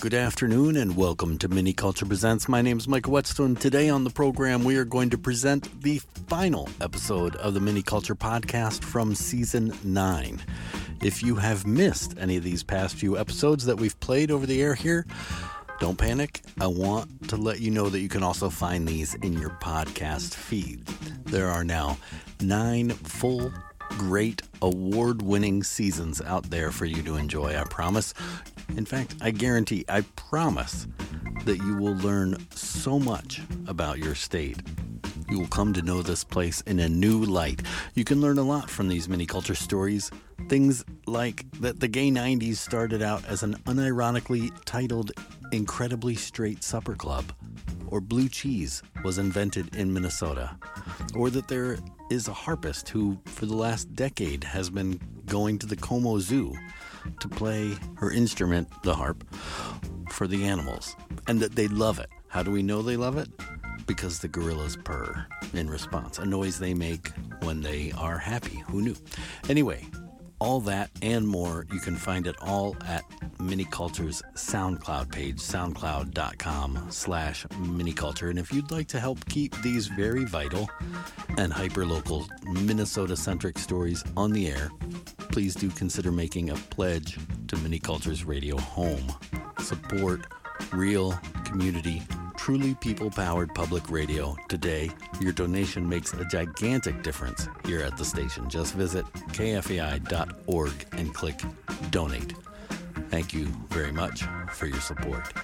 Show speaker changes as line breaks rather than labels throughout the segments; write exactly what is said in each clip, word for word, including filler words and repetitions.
Good afternoon and welcome to Mini Culture Presents. My name is Michael Whetstone. Today on the program we are going to present the final episode of the Mini Culture podcast from season nine. If you have missed any of these past few episodes that we've played over the air here, don't panic. I want to let you know that you can also find these in your podcast feed. There are now nine full, great, award-winning seasons out there for you to enjoy, I promise. In fact, I guarantee, I promise that you will learn so much about your state. You will come to know this place in a new light. You can learn a lot from these mini culture stories. Things like that the gay nineties started out as an unironically titled Incredibly Straight Supper Club, or blue cheese was invented in Minnesota, or that there is a harpist who, for the last decade, has been going to the Como Zoo to play her instrument, the harp, for the animals, and that they love it. How do we know they love it? Because the gorillas purr in response, a noise they make when they are happy. Who knew? Anyway, all that and more, you can find it all at Miniculture's SoundCloud page, soundcloud.com slash miniculture. And if you'd like to help keep these very vital and hyper-local Minnesota-centric stories on the air, please do consider making a pledge to Miniculture's radio home. Support real community, truly people-powered public radio today. Your donation makes a gigantic difference here at the station. Just visit K F A I dot org and click Donate. Thank you very much for your support.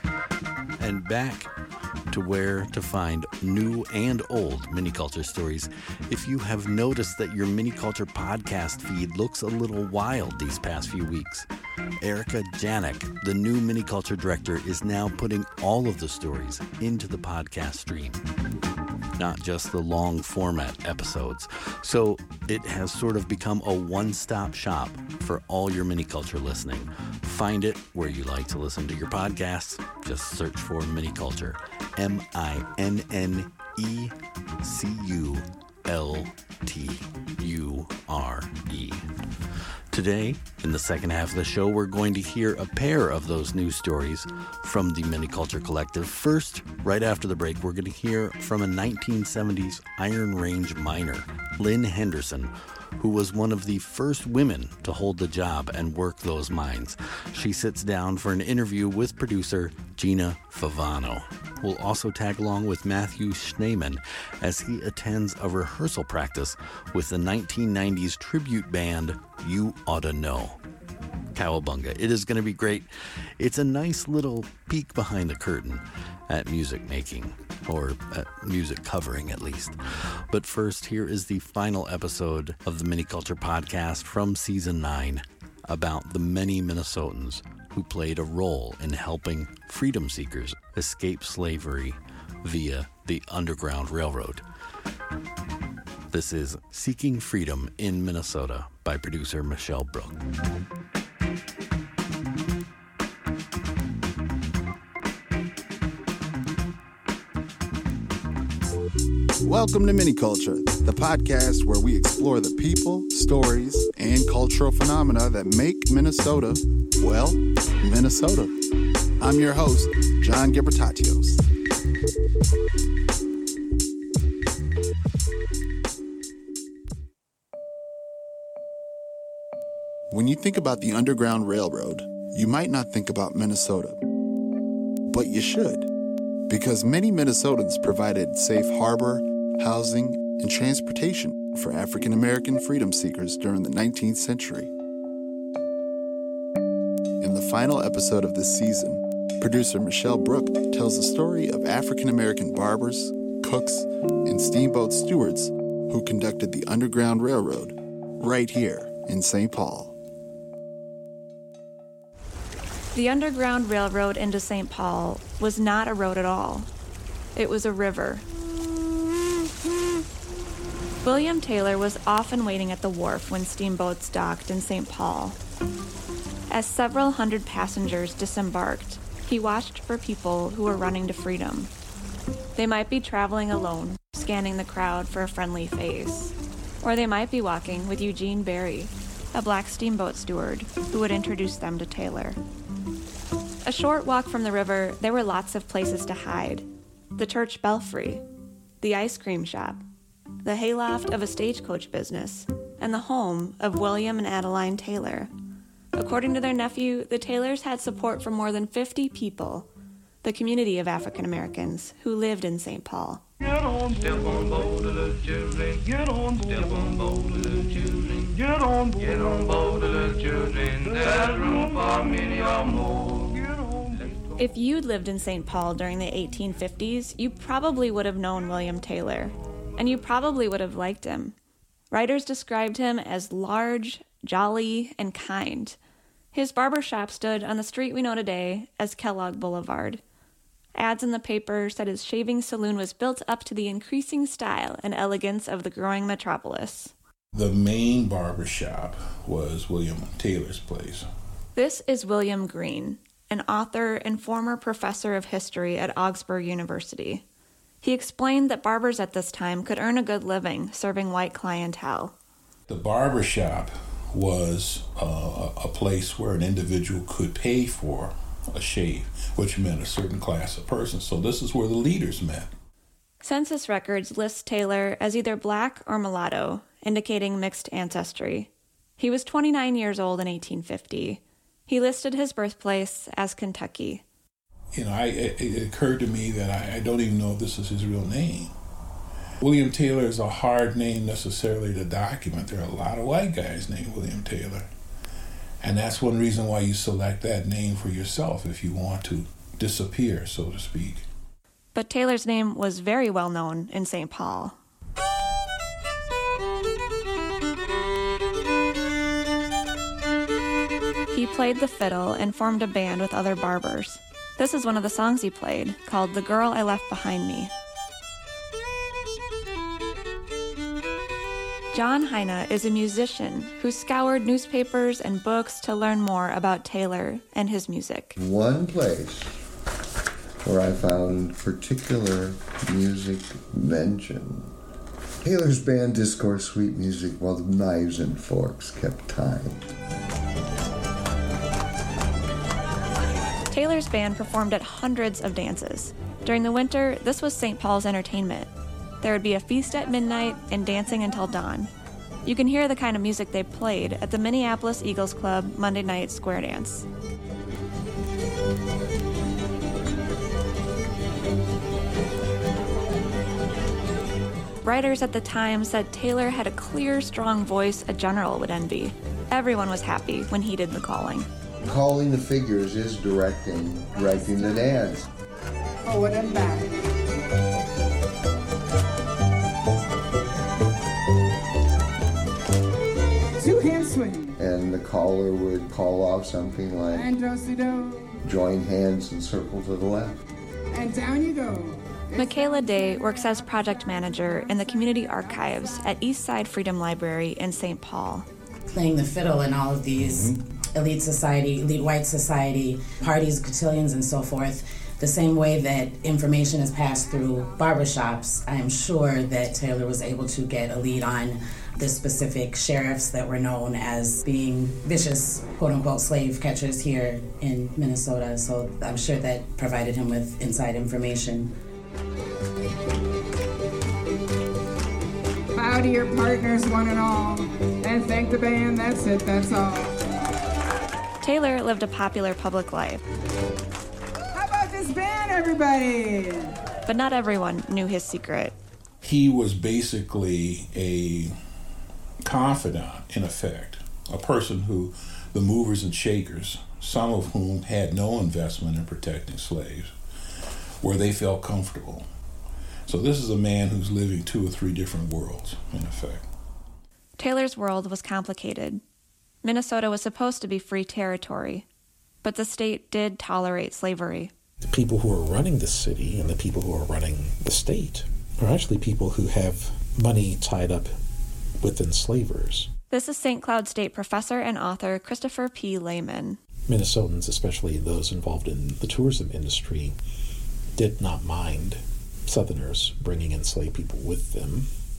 And back to where to find new and old Miniculture stories. If you have noticed that your Miniculture podcast feed looks a little wild these past few weeks, Erica Janik, the new Miniculture director, is now putting all of the stories into the podcast stream, not just the long format episodes. So it has sort of become a one-stop shop for all your Miniculture listening. Find it where you like to listen to your podcasts. Just search for Miniculture. M I N N E C U L T U R E. Today, in the second half of the show, we're going to hear a pair of those news stories from the Miniculture Collective. First, right after the break, we're going to hear from a nineteen seventies Iron Range miner, Lynn Henderson, who was one of the first women to hold the job and work those mines. She sits down for an interview with producer Gina Favano. We'll also tag along with Matthew Schneeman as he attends a rehearsal practice with the nineteen nineties tribute band You Oughta Know. Cowabunga. It is going to be great. It's a nice little peek behind the curtain at music making, or at music covering at least. But first, here is the final episode of the Miniculture podcast from season nine about the many Minnesotans who played a role in helping freedom seekers escape slavery via the Underground Railroad. This is Seeking Freedom in Minnesota by producer Michelle Brook.
Welcome to Miniculture, the podcast where we explore the people, stories, and cultural phenomena that make Minnesota, well, Minnesota. I'm your host, John Ghibertatios. When you think about the Underground Railroad, you might not think about Minnesota, but you should, because many Minnesotans provided safe harbor, housing, and transportation for African American freedom seekers during the nineteenth century. In the final episode of this season, producer Michelle Brook tells the story of African American barbers, cooks, and steamboat stewards who conducted the Underground Railroad right here in Saint Paul.
The Underground Railroad into Saint Paul was not a road at all. It was a river. William Taylor was often waiting at the wharf when steamboats docked in Saint Paul. As several hundred passengers disembarked, he watched for people who were running to freedom. They might be traveling alone, scanning the crowd for a friendly face. Or they might be walking with Eugene Berry, a black steamboat steward who would introduce them to Taylor. A short walk from the river, there were lots of places to hide. The church belfry, the ice cream shop, the hayloft of a stagecoach business, and the home of William and Adeline Taylor. According to their nephew, the Taylors had support from more than fifty people, the community of African Americans who lived in Saint Paul.
Get on, step on board, little children. Get on, step on board, little children. Get on, get on board, little children. There's room for many or more.
If you'd lived in Saint Paul during the eighteen fifties, you probably would have known William Taylor, and you probably would have liked him. Writers described him as large, jolly, and kind. His barber shop stood on the street we know today as Kellogg Boulevard. Ads in the paper said his shaving saloon was built up to the increasing style and elegance of the growing metropolis.
The main barber shop was William Taylor's place.
This is William Green, an author and former professor of history at Augsburg University. He explained that barbers at this time could earn a good living serving white clientele.
The barber shop was uh, a place where an individual could pay for a shave, which meant a certain class of person. So this is where the leaders met.
Census records list Taylor as either black or mulatto, indicating mixed ancestry. He was twenty-nine years old in eighteen fifty. He listed his birthplace as Kentucky.
You know, I, it, it occurred to me that I, I don't even know if this is his real name. William Taylor is a hard name necessarily to document. There are a lot of white guys named William Taylor. And that's one reason why you select that name for yourself if you want to disappear, so to speak.
But Taylor's name was very well known in Saint Paul. He played the fiddle and formed a band with other barbers. This is one of the songs he played, called The Girl I Left Behind Me. John Heine is a musician who scoured newspapers and books to learn more about Taylor and his music.
One place where I found particular music mentioned. Taylor's band discoursed sweet music while the knives and forks kept time.
Taylor's band performed at hundreds of dances. During the winter, this was Saint Paul's entertainment. There would be a feast at midnight and dancing until dawn. You can hear the kind of music they played at the Minneapolis Eagles Club Monday night square dance. Writers at the time said Taylor had a clear, strong voice a general would envy. Everyone was happy when he did the calling.
Calling the figures is directing, directing the dance.
Forward and back. Two hand swing.
And the caller would call off something like,
and do-si-do.
Join hands and circle to the left.
And down you go.
Michaela Day works as project manager in the community archives at Eastside Freedom Library in Saint Paul.
Playing the fiddle in all of these mm-hmm. elite society, elite white society, parties, cotillions, and so forth, the same way that information is passed through barbershops, I'm sure that Taylor was able to get a lead on the specific sheriffs that were known as being vicious, quote-unquote, slave catchers here in Minnesota. So I'm sure that provided him with inside information.
Bow to your partners, one and all, and thank the band. That's it, that's all.
Taylor lived a popular public life.
How about this band, everybody?
But not everyone knew his secret.
He was basically a confidant, in effect, a person who the movers and shakers, some of whom had no investment in protecting slaves, where they felt comfortable. So this is a man who's living two or three different worlds, in effect.
Taylor's world was complicated. Minnesota was supposed to be free territory, but the state did tolerate slavery.
The people who are running the city and the people who are running the state are actually people who have money tied up with enslavers.
This is Saint Cloud State professor and author Christopher P. Lehman.
Minnesotans, especially those involved in the tourism industry, did not mind Southerners bringing enslaved people with them.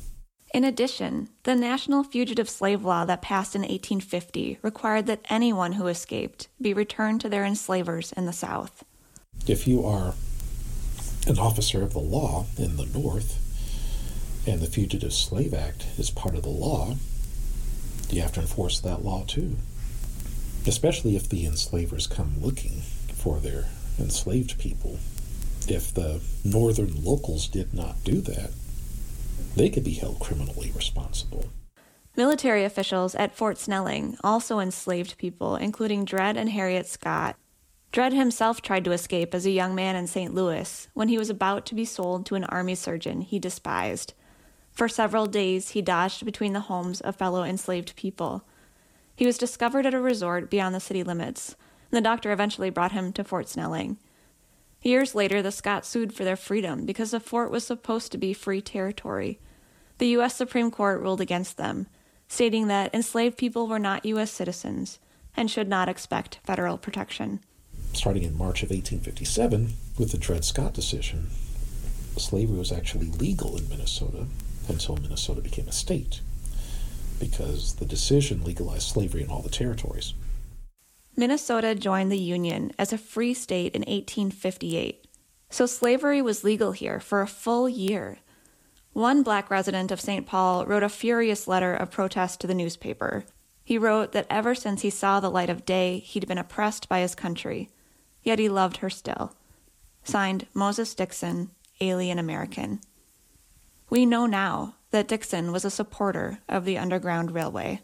In addition, the National Fugitive Slave Law that passed in eighteen fifty required that anyone who escaped be returned to their enslavers in the South.
If you are an officer of the law in the North, and the Fugitive Slave Act is part of the law, you have to enforce that law too. Especially if the enslavers come looking for their enslaved people. If the northern locals did not do that, they could be held criminally responsible.
Military officials at Fort Snelling also enslaved people, including Dred and Harriet Scott. Dred himself tried to escape as a young man in Saint Louis when he was about to be sold to an army surgeon he despised. For several days, he dodged between the homes of fellow enslaved people. He was discovered at a resort beyond the city limits, and the doctor eventually brought him to Fort Snelling. Years later, the Scotts sued for their freedom because the fort was supposed to be free territory. The U S Supreme Court ruled against them, stating that enslaved people were not U S citizens and should not expect federal protection.
Starting in March of eighteen fifty-seven, with the Dred Scott decision, slavery was actually legal in Minnesota until Minnesota became a state, because the decision legalized slavery in all the territories.
Minnesota joined the Union as a free state in eighteen fifty-eight, so slavery was legal here for a full year. One black resident of Saint Paul wrote a furious letter of protest to the newspaper. He wrote that ever since he saw the light of day, he'd been oppressed by his country, yet he loved her still. Signed, Moses Dixon, Alien American. We know now that Dixon was a supporter of the Underground Railway.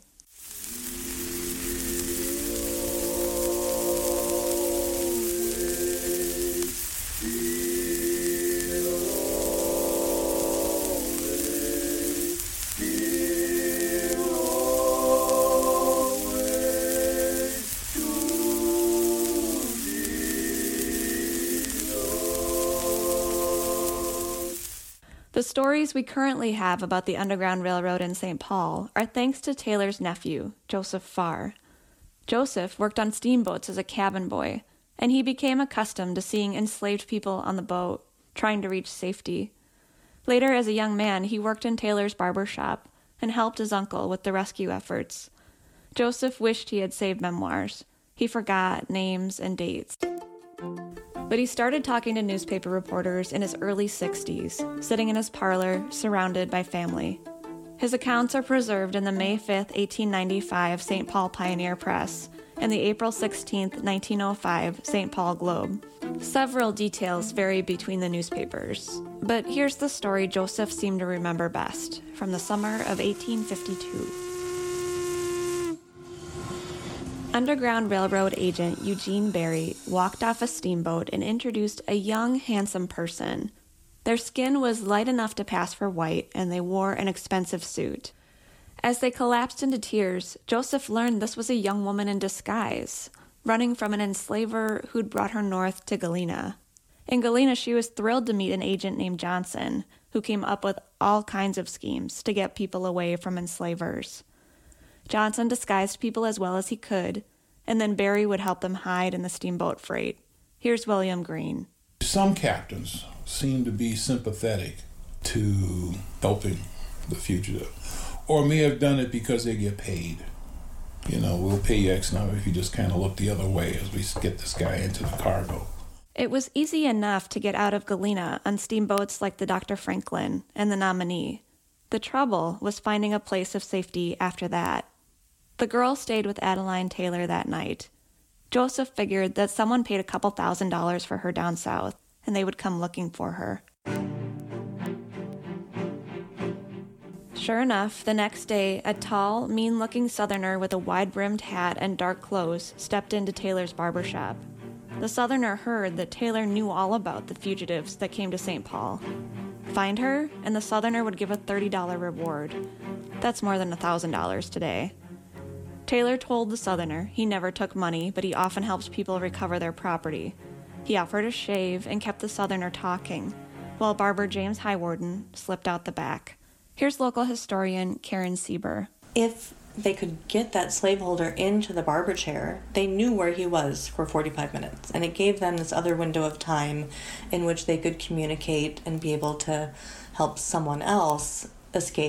The stories we currently have about the Underground Railroad in Saint Paul are thanks to Taylor's nephew, Joseph Farr. Joseph worked on steamboats as a cabin boy, and he became accustomed to seeing enslaved people on the boat, trying to reach safety. Later, as a young man, he worked in Taylor's barber shop and helped his uncle with the rescue efforts. Joseph wished he had saved memoirs. He forgot names and dates. But he started talking to newspaper reporters in his early sixties, sitting in his parlor, surrounded by family. His accounts are preserved in the May fifth, eighteen ninety-five Saint Paul Pioneer Press and the April sixteenth, nineteen oh five Saint Paul Globe. Several details vary between the newspapers, but here's the story Joseph seemed to remember best, from the summer of eighteen fifty-two. Underground Railroad agent Eugene Berry walked off a steamboat and introduced a young, handsome person. Their skin was light enough to pass for white, and they wore an expensive suit. As they collapsed into tears, Joseph learned this was a young woman in disguise, running from an enslaver who'd brought her north to Galena. In Galena, she was thrilled to meet an agent named Johnson, who came up with all kinds of schemes to get people away from enslavers. Johnson disguised people as well as he could, and then Berry would help them hide in the steamboat freight. Here's William Green.
Some captains seem to be sympathetic to helping the fugitive, or may have done it because they get paid. You know, we'll pay you X number if you just kind of look the other way as we get this guy into the cargo.
It was easy enough to get out of Galena on steamboats like the Doctor Franklin and the Nominee. The trouble was finding a place of safety after that. The girl stayed with Adeline Taylor that night. Joseph figured that someone paid a couple thousand dollars for her down south, and they would come looking for her. Sure enough, the next day, a tall, mean-looking Southerner with a wide-brimmed hat and dark clothes stepped into Taylor's barbershop. The Southerner heard that Taylor knew all about the fugitives that came to Saint Paul. Find her, and the Southerner would give a thirty dollars reward. That's more than one thousand dollars today. Taylor told the Southerner he never took money, but he often helped people recover their property. He offered a shave and kept the Southerner talking, while barber James Highwarden slipped out the back. Here's local historian Karen Sieber.
If they could get that slaveholder into the barber chair, they knew where he was for forty-five minutes, and it gave them this other window of time in which they could communicate and be able to help someone else escape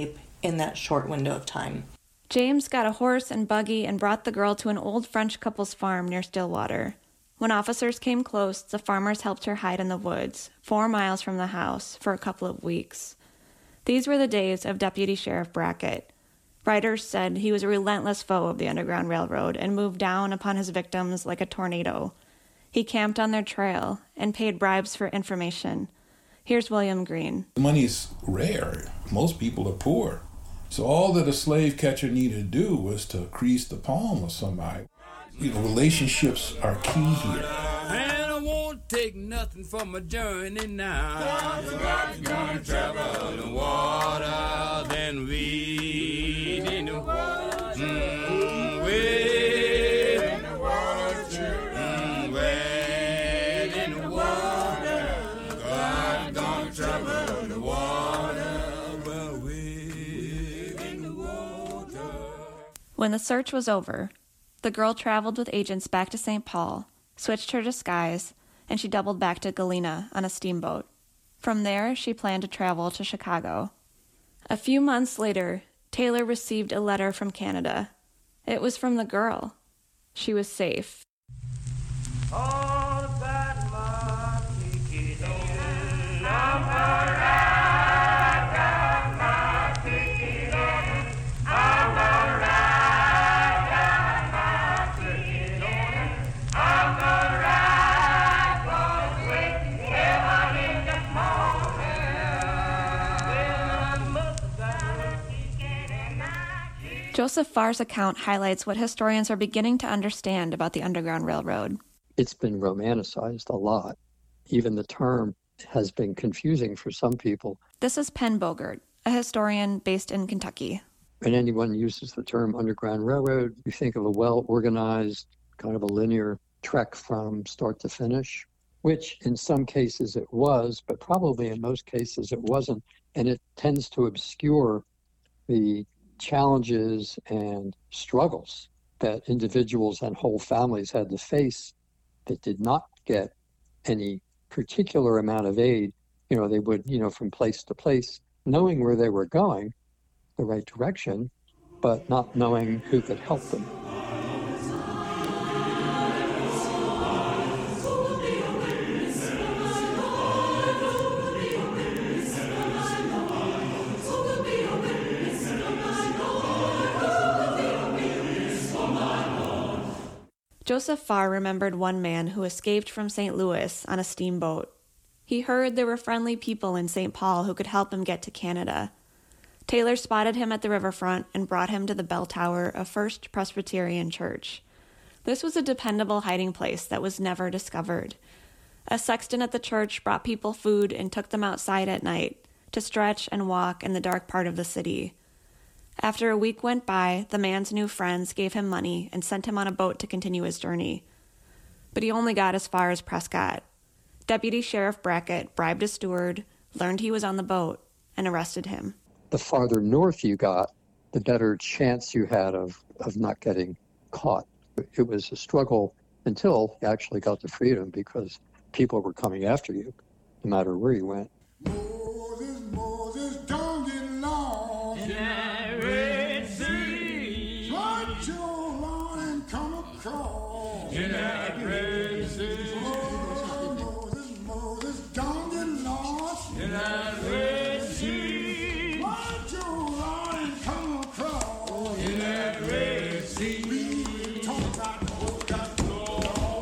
in that short window of time.
James got a horse and buggy and brought the girl to an old French couple's farm near Stillwater. When officers came close, the farmers helped her hide in the woods, four miles from the house, for a couple of weeks. These were the days of Deputy Sheriff Brackett. Writers said he was a relentless foe of the Underground Railroad and moved down upon his victims like a tornado. He camped on their trail and paid bribes for information. Here's William Green.
Money's rare. Most people are poor. So all that a slave catcher needed to do was to crease the palm of somebody. You know, relationships are key here.
And I won't take nothing from a journey now. I'm gonna travel the water, then weed in the water. Mm, wade in the water, mm, wade in the water. I'm gonna travel the water, well, wade in the water.
When the search was over, the girl traveled with agents back to Saint Paul, switched her disguise, and she doubled back to Galena on a steamboat. From there, she planned to travel to Chicago. A few months later, Taylor received a letter from Canada. It was from the girl. She was safe.
All about my ticket on. I'm alright, got my ticket on. I'm alright, got my ticket on. I'm alright, gonna wait till I'm in the morning. Well, I must have got a ticket in my ticket.
Joseph Farr's account highlights what historians are beginning to understand about the Underground Railroad.
It's been romanticized a lot. Even the term has been confusing for some people.
This is Penn Bogert, a historian based in Kentucky.
When anyone uses the term Underground Railroad, you think of a well-organized, kind of a linear trek from start to finish, which in some cases it was, but probably in most cases it wasn't. And it tends to obscure the challenges and struggles that individuals and whole families had to face that did not get any particular amount of aid. You know, they would, you know, from place to place, knowing where they were going, the right direction, but not knowing who could help them.
Joseph Farr remembered one man who escaped from Saint Louis on a steamboat. He heard there were friendly people in Saint Paul who could help him get to Canada. Taylor spotted him at the riverfront and brought him to the bell tower of First Presbyterian Church. This was a dependable hiding place that was never discovered. A sexton at the church brought people food and took them outside at night to stretch and walk in the dark part of the city. After a week went by, the man's new friends gave him money and sent him on a boat to continue his journey. But he only got as far as Prescott. Deputy Sheriff Brackett bribed a steward, learned he was on the boat, and arrested him.
The farther north you got, the better chance you had of, of not getting caught. It was a struggle until you actually got to freedom because people were coming after you, no matter where you went.
Moses, Moses, don't get lost in that Red Sea. Trudge along and come across in that Red Sea. Oh, Moses, Moses, don't get lost in that Red Sea. Trudge along and come across in that Red Sea. We talk about who's got law.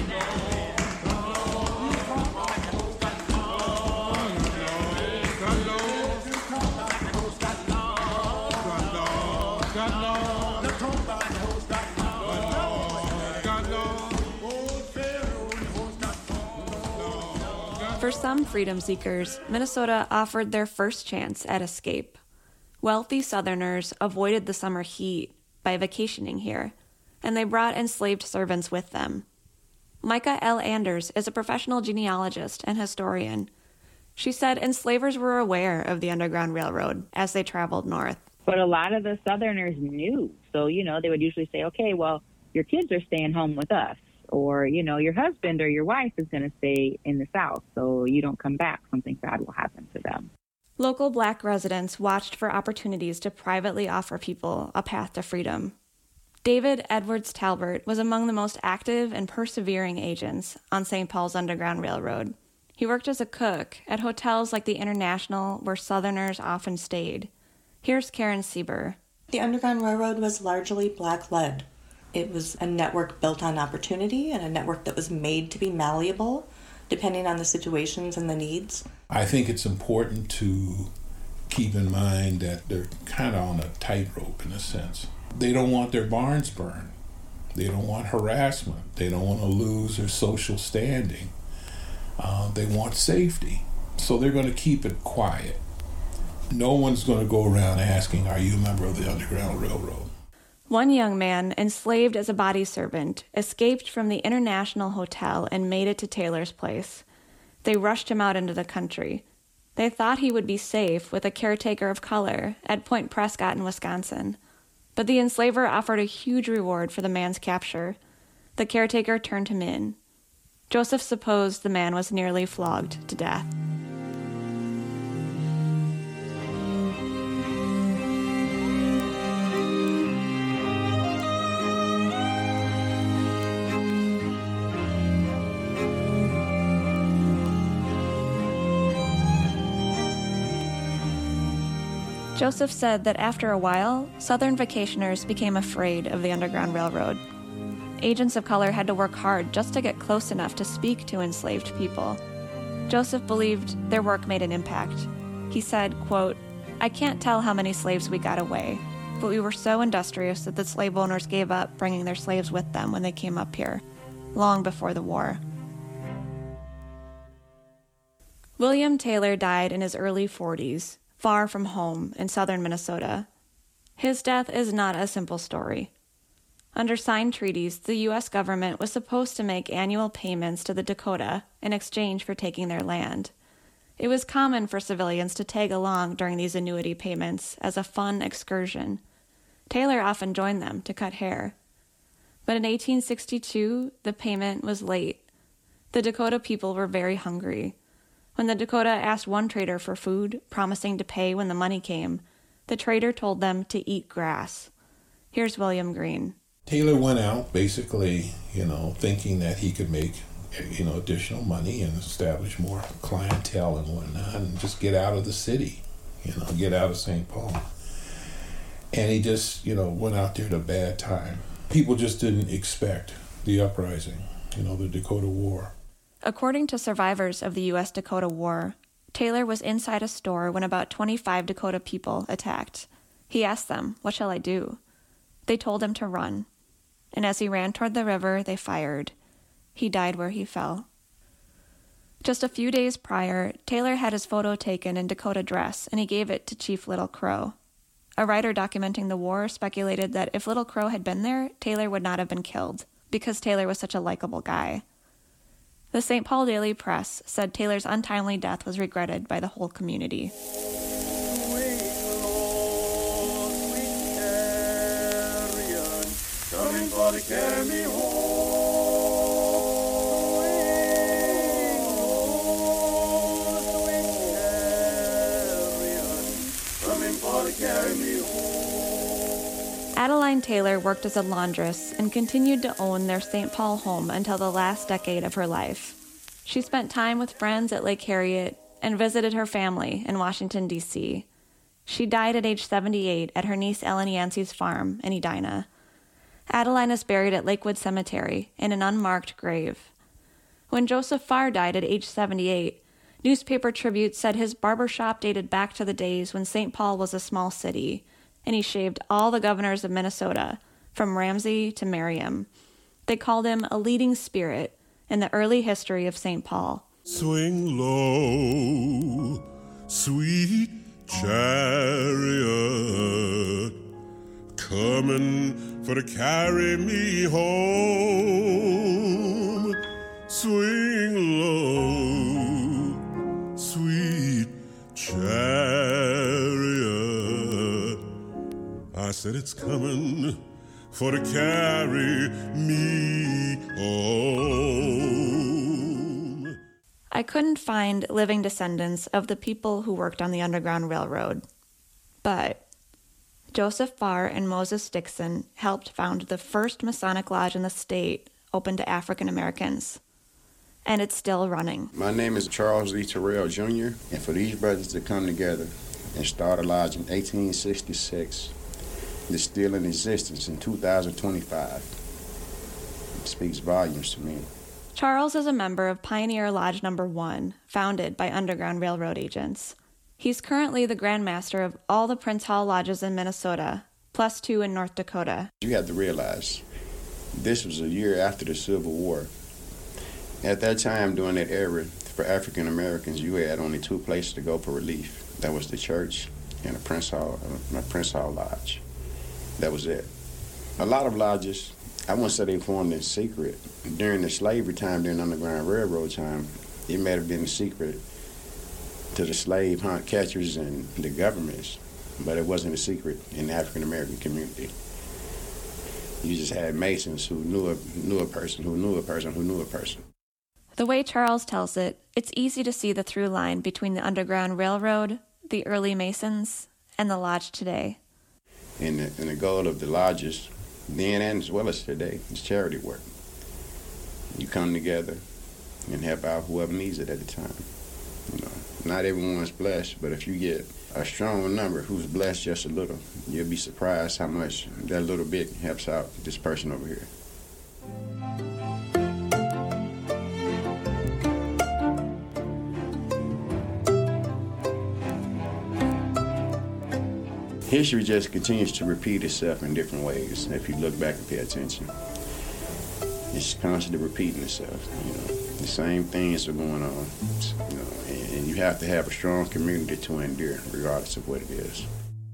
For some freedom seekers, Minnesota offered their first chance at escape. Wealthy Southerners avoided the summer heat by vacationing here, and they brought enslaved servants with them. Micah L. Anders is a professional genealogist and historian. She said enslavers were aware of the Underground Railroad as they traveled north.
But a lot of the Southerners knew. So, you know, they would usually say, okay, well, your kids are staying home with us. Or, you know, your husband or your wife is going to stay in the South, so you don't come back. Something bad will happen to them.
Local black residents watched for opportunities to privately offer people a path to freedom. David Edwards Talbert was among the most active and persevering agents on Saint Paul's Underground Railroad. He worked as a cook at hotels like the International, where Southerners often stayed. Here's Karen Sieber.
The Underground Railroad was largely black-led. It was a network built on opportunity and a network that was made to be malleable, depending on the situations and the needs.
I think it's important to keep in mind that they're kind of on a tightrope in a sense. They don't want their barns burned. They don't want harassment. They don't want to lose their social standing. Uh, they want safety. So they're going to keep it quiet. No one's going to go around asking, are you a member of the Underground Railroad?
One young man, enslaved as a body servant, escaped from the International Hotel and made it to Taylor's place. They rushed him out into the country. They thought he would be safe with a caretaker of color at Point Prescott in Wisconsin. But the enslaver offered a huge reward for the man's capture. The caretaker turned him in. Joseph supposed the man was nearly flogged to death. Joseph said that after a while, Southern vacationers became afraid of the Underground Railroad. Agents of color had to work hard just to get close enough to speak to enslaved people. Joseph believed their work made an impact. He said, quote, "I can't tell how many slaves we got away, but we were so industrious that the slave owners gave up bringing their slaves with them when they came up here, long before the war." William Taylor died in his early forties, far from home in southern Minnesota. His death is not a simple story. Under signed treaties, the U S government was supposed to make annual payments to the Dakota in exchange for taking their land. It was common for civilians to tag along during these annuity payments as a fun excursion. Taylor often joined them to cut hair. But in eighteen sixty-two, the payment was late. The Dakota people were very hungry. When the Dakota asked one trader for food, promising to pay when the money came, the trader told them to eat grass. Here's William Green.
Taylor went out basically, you know, thinking that he could make, you know, additional money and establish more clientele and whatnot and just get out of the city, you know, get out of Saint Paul. And he just, you know, went out there at a bad time. People just didn't expect the uprising, you know, the Dakota War.
According to survivors of the U S Dakota War, Taylor was inside a store when about twenty-five Dakota people attacked. He asked them, "What shall I do?" They told him to run. And as he ran toward the river, they fired. He died where he fell. Just a few days prior, Taylor had his photo taken in Dakota dress, and he gave it to Chief Little Crow. A writer documenting the war speculated that if Little Crow had been there, Taylor would not have been killed, because Taylor was such a likable guy. The Saint Paul Daily Press said Taylor's untimely death was regretted by the whole community.
Coming for to carry me home. Coming for to carry me home.
Adeline Taylor worked as a laundress and continued to own their Saint Paul home until the last decade of her life. She spent time with friends at Lake Harriet and visited her family in Washington, D C She died at age seventy-eight at her niece Ellen Yancey's farm in Edina. Adeline is buried at Lakewood Cemetery in an unmarked grave. When Joseph Farr died at age seventy-eight, newspaper tributes said his barber shop dated back to the days when Saint Paul was a small city, and he shaved all the governors of Minnesota, from Ramsey to Merriam. They called him a leading spirit in the early history of Saint Paul.
Swing low, sweet chariot, coming for to carry me home. Swing low, sweet chariot, I said it's coming for to carry me home.
I couldn't find living descendants of the people who worked on the Underground Railroad, but Joseph Farr and Moses Dixon helped found the first Masonic lodge in the state open to African Americans, and it's still running.
My name is Charles Lee Terrell, Junior, and for these brothers to come together and start a lodge in eighteen sixty-six, that's still in existence in two thousand twenty-five, it speaks volumes to me.
Charles is a member of Pioneer Lodge Number One, founded by Underground Railroad agents. He's currently the Grand Master of all the Prince Hall lodges in Minnesota, plus two in North Dakota.
You have to realize, this was a year after the Civil War. At that time, during that era, for African Americans, you had only two places to go for relief. That was the church and a Prince Hall, a Prince Hall Lodge. That was it. A lot of lodges, I won't say they formed in secret. During the slavery time, during the Underground Railroad time, it may have been secret to the slave hunt catchers and the governments, but it wasn't a secret in the African American community. You just had Masons who knew a, knew a person, who knew a person, who knew a person.
The way Charles tells it, it's easy to see the through line between the Underground Railroad, the early Masons, and the lodge today.
And the, and the goal of the lodges, then and as well as today, is charity work. You come together and help out whoever needs it at the time. You know, not everyone's blessed, but if you get a strong number who's blessed just a little, you'll be surprised how much that little bit helps out this person over here. History just continues to repeat itself in different ways if you look back and pay attention. It's constantly repeating itself, you know. The same things are going on, you know, and you have to have a strong community to endure, regardless of what it is.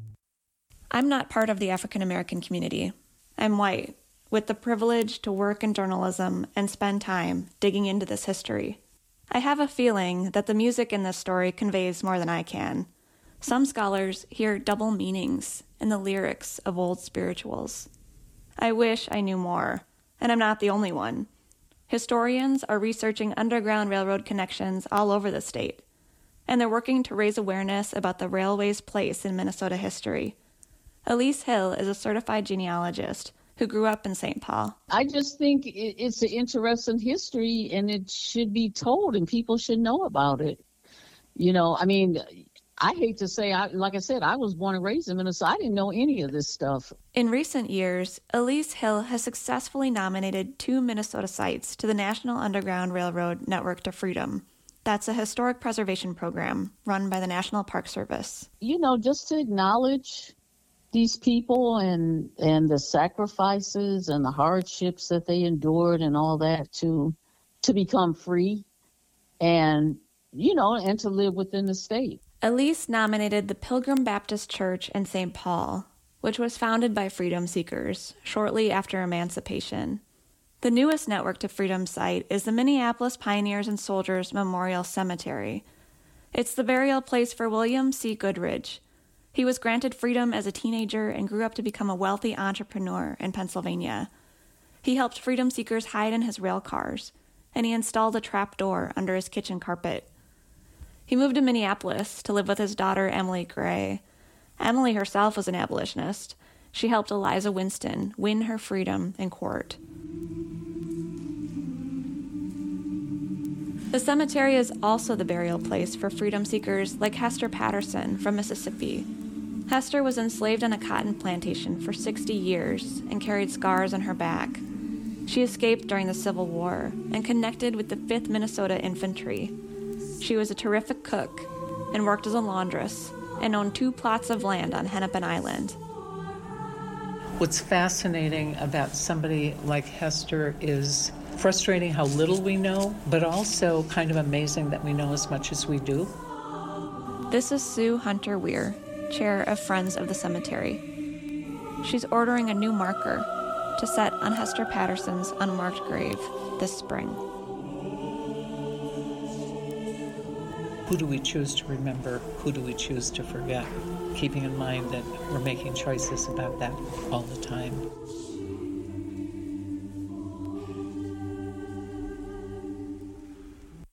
I'm not part of the African American community. I'm white, with the privilege to work in journalism and spend time digging into this history. I have a feeling that the music in this story conveys more than I can. Some scholars hear double meanings in the lyrics of old spirituals. I wish I knew more, and I'm not the only one. Historians are researching Underground Railroad connections all over the state, and they're working to raise awareness about the railway's place in Minnesota history. Elise Hill is a certified genealogist who grew up in Saint Paul.
I just think it's an interesting history, and it should be told, and people should know about it. You know, I mean, I hate to say, I, like I said, I was born and raised in Minnesota. I didn't know any of this stuff.
In recent years, Elise Hill has successfully nominated two Minnesota sites to the National Underground Railroad Network to Freedom. That's a historic preservation program run by the National Park Service.
You know, just to acknowledge these people and, and the sacrifices and the hardships that they endured and all that to to become free and, you know, and to live within the state.
Elise nominated the Pilgrim Baptist Church in Saint Paul, which was founded by freedom seekers shortly after emancipation. The newest Network to Freedom site is the Minneapolis Pioneers and Soldiers Memorial Cemetery. It's the burial place for William C. Goodridge. He was granted freedom as a teenager and grew up to become a wealthy entrepreneur in Pennsylvania. He helped freedom seekers hide in his rail cars, and he installed a trap door under his kitchen carpet. He moved to Minneapolis to live with his daughter, Emily Gray. Emily herself was an abolitionist. She helped Eliza Winston win her freedom in court. The cemetery is also the burial place for freedom seekers like Hester Patterson from Mississippi. Hester was enslaved on a cotton plantation for sixty years and carried scars on her back. She escaped during the Civil War and connected with the fifth Minnesota Infantry. She was a terrific cook and worked as a laundress and owned two plots of land on Hennepin Island.
What's fascinating about somebody like Hester is frustrating how little we know, but also kind of amazing that we know as much as we do.
This is Sue Hunter Weir, chair of Friends of the Cemetery. She's ordering a new marker to set on Hester Patterson's unmarked grave this spring.
Who do we choose to remember? Who do we choose to forget? Keeping in mind that we're making choices about that all the time.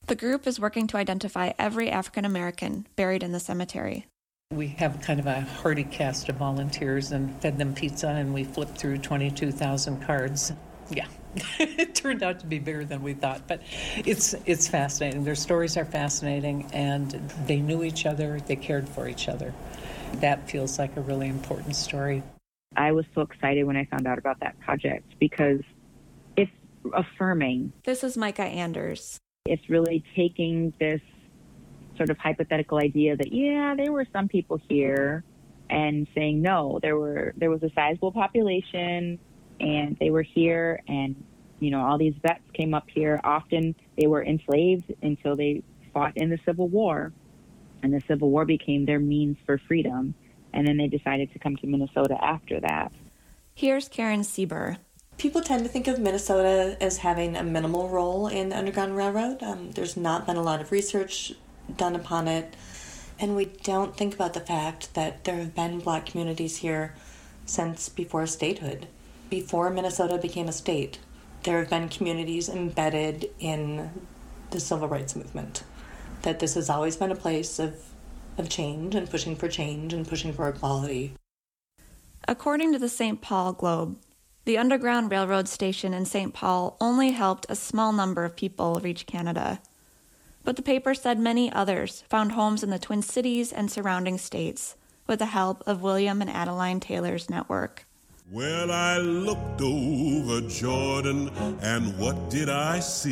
The group is working to identify every African American buried in the cemetery.
We have kind of a hearty cast of volunteers and fed them pizza, and we flipped through twenty-two thousand cards. Yeah, it turned out to be bigger than we thought, but it's it's fascinating. Their stories are fascinating, and they knew each other, they cared for each other. That feels like a really important story.
I was so excited when I found out about that project because it's affirming.
This is Micah Anders.
It's really taking this sort of hypothetical idea that, yeah, there were some people here, and saying, no, there were there was a sizable population, and they were here, and, you know, all these vets came up here. Often they were enslaved until they fought in the Civil War, and the Civil War became their means for freedom, and then they decided to come to Minnesota after that.
Here's Karen Sieber.
People tend to think of Minnesota as having a minimal role in the Underground Railroad. Um, there's not been a lot of research done upon it, and we don't think about the fact that there have been Black communities here since before statehood. Before Minnesota became a state, there have been communities embedded in the civil rights movement. That this has always been a place of, of change and pushing for change and pushing for equality.
According to the Saint Paul Globe, the Underground Railroad station in Saint Paul only helped a small number of people reach Canada. But the paper said many others found homes in the Twin Cities and surrounding states with the help of William and Adeline Taylor's network.
Well, I looked over Jordan, and what did I see?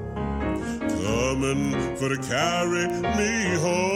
Coming for to carry me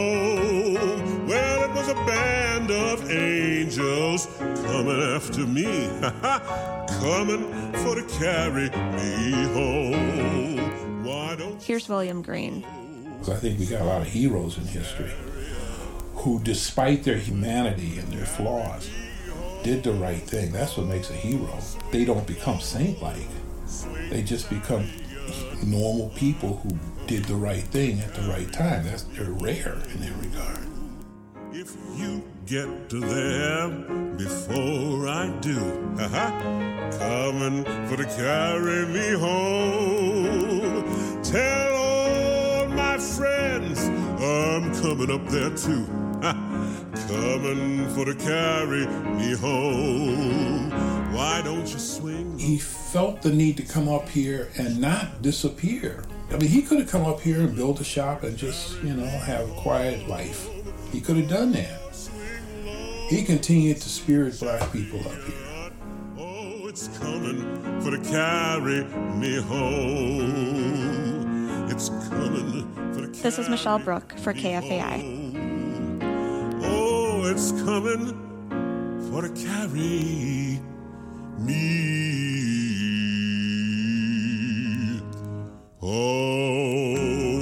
home. Well, it was a band of angels coming after me, coming for to carry me home. Why don't
Here's William Green.
I think we got a lot of heroes in history who, despite their humanity and their flaws, did the right thing. That's what makes a hero. They don't become saint-like. They just become normal people who did the right thing at the right time. That's, they're rare in that regard.
If you get to there before I do, coming for to carry me home, tell all my friends I'm coming up there too. Coming for to carry me home. Why don't you swing?
He felt the need to come up here and not disappear. I mean, he could have come up here and built a shop and just, you know, have a quiet life. He could have done that. He continued to spirit Black people up here.
Oh, it's coming for to carry me home. It's coming for to carry
This is Michelle Brook for K F A I.
Oh, it's coming for to carry me home.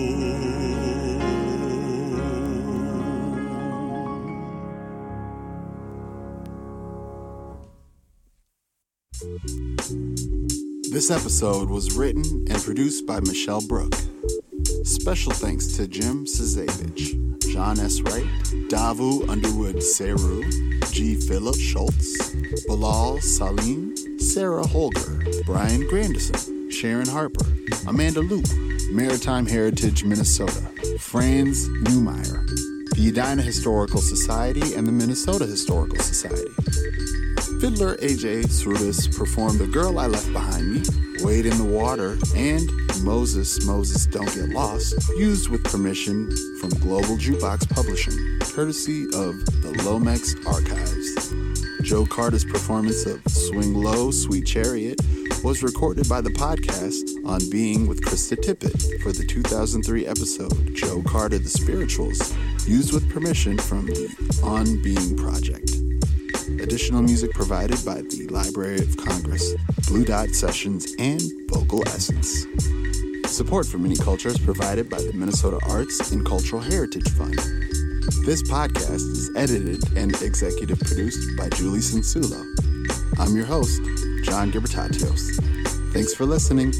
This episode was written and produced by Michelle Brook. Special thanks to Jim Sizevich, John S. Wright, Davu Underwood Seru, G. Philip Schultz, Bilal Salim, Sarah Holger, Brian Grandison, Sharon Harper, Amanda Loop, Maritime Heritage Minnesota, Franz Neumeyer, the Edina Historical Society, and the Minnesota Historical Society. Fiddler A J Srubis performed The Girl I Left Behind Me, Wade in the Water, and Moses, Moses Don't Get Lost, used with permission from Global Jukebox Publishing, courtesy of the Lomex Archives. Joe Carter's performance of Swing Low, Sweet Chariot was recorded by the podcast On Being with Krista Tippett for the two thousand three episode Joe Carter The Spirituals, used with permission from the On Being Project. Additional music provided by the Library of Congress, Blue Dot Sessions, and Vocal Essence. Support for Miniculture is provided by the Minnesota Arts and Cultural Heritage Fund. This podcast is edited and executive produced by Julie Sensulo. I'm your host, John Gibertatios. Thanks for listening.